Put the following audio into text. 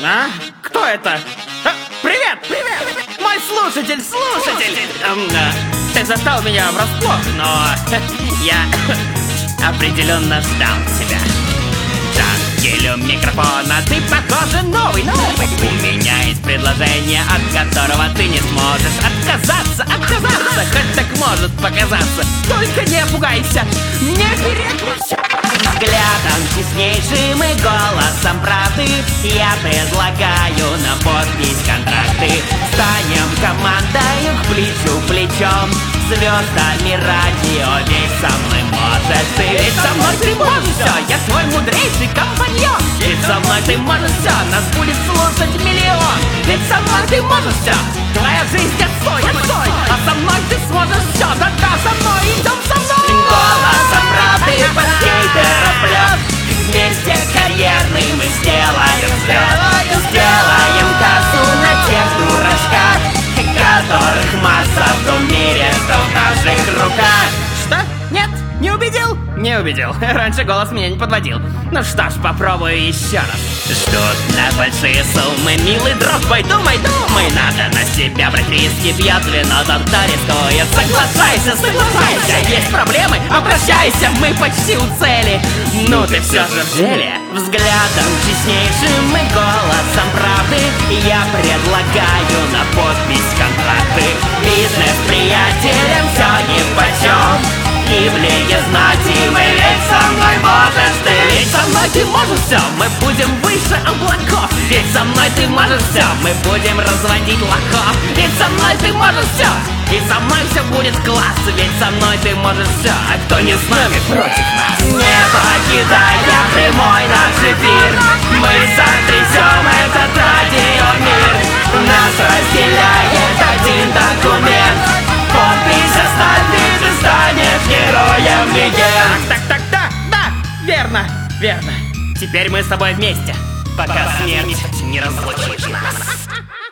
А? Кто это? Привет! Мой слушатель! Ты застал меня врасплох, но я определенно ждал тебя. Жангелю микрофона, ты, похоже, новый. У меня есть предложение, от которого ты не сможешь отказаться. Хоть так может показаться. Только не пугайся, не переключайся. Взглядом честнейшим и голосом правды я предлагаю на подпись контракты. Станем командою к плечу плечом, звездами радио, ведь со мной можешь ты. Ведь со мной ты можешь все, я твой мудрейший компаньон. Ведь со мной ты можешь все, нас будет слушать миллион. Ведь со мной ты можешь все, твоя жизнь отстой. А со мной ты сможешь все, только со мной, идем со мной. Голосом правды по всей тороплет, вместе карьерный мы сделаем взлет. Сделаем кассу на тех дурачках, которых масса в том мире, что в наших руках. Что? Нет? Не убедил? Не убедил. Раньше голос меня не подводил. Ну что ж, попробую еще раз. Ждут на большие суммы, милый друг, думай. Надо на себя брать риски, пьет вино, тогда рискует. Соглашайся, есть проблемы, обращайся, мы почти у цели. Ну ты все же в деле. Взглядом честнейшим и голосом правды я предлагаю на подпись контракты. Бизнес-приятелям все нипочем, и в лиге знати мы, ведь со мной можешь ты. Ведь со мной ты можешь все, мы будем выше облаков. Ведь со мной ты можешь все, мы будем разводить лохов. Ведь со мной ты можешь все, и со мной все будет класс. Ведь со мной ты можешь все, а кто не с нами, против нас. Не покидая прямой наш эфир, мы сотрясем этот радиомир. Нас разделяет один документ, подпись оставь, ты же станешь героем легенд. Да, верно. Теперь мы с тобой вместе, пока смерть не разлучит нас.